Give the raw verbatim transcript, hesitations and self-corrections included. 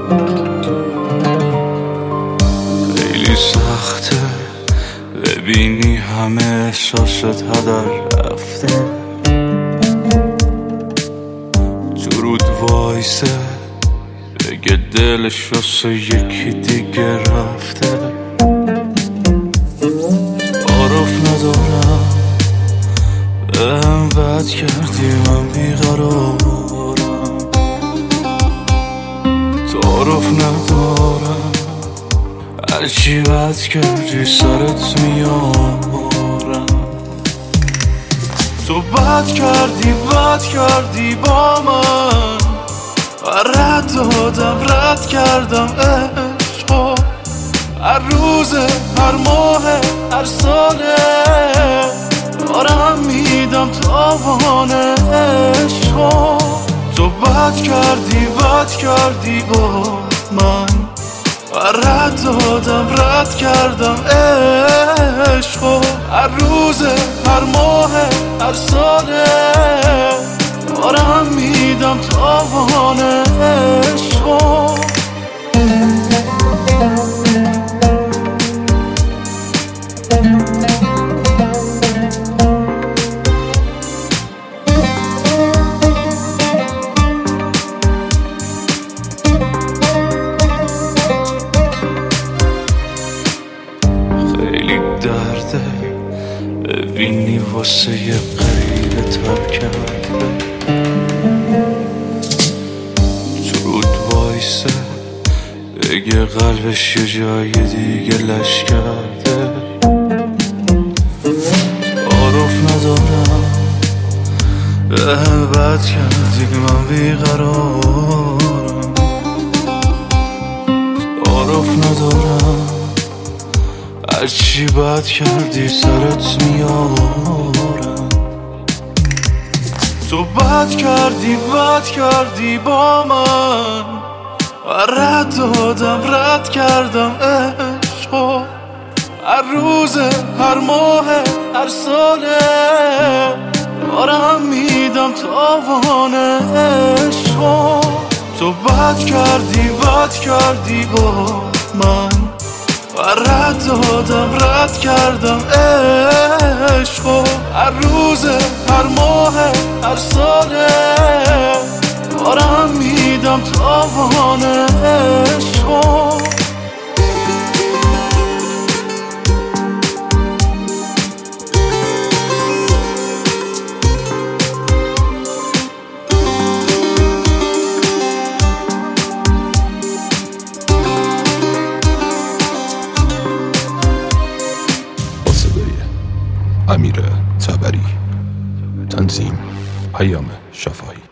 خیلی سخته ببینی همه احساست هدر رفته، تو رود وایسه بگه دلش واسه یکی دیگه رفته. تعارف ندارم بهم بد کردی من بیقرارم، تعارف ندارم هرچی بد کردی سرت میارم. تو بد کردی بد کردی با من و رد دادم رد کردم عشقو، هر روز هر ماه هر ساله دارم میدم تاوان عشقو. تو بد کردی بد کردی با من و رد دادم رد کردم عشقو، هر روز هر ماه هر ساله دارم میدم تاوان عشقو. خیلی درده ببینی واسه یه غریبه تب کرده، تو رود وایسه بگه قلبش یه جای دیگه لش کرده. تعارف ندارم بهم بد کردی من بیقرارم، تعارف ندارم هرچی بد کردی سرت میارم. تو بد کردی بد کردی با من و رد دادم رد کردم عشقو، هر روز هر ماه هر ساله دارم میدم تاوان عشقو. تو بد کردی بد کردی با من و رد دادم رد کردم عشقو، هر روز هر ماه هر ساله دارم میدم تاوان عشقو. امیر طبری، تنظیم پیام شفاهی.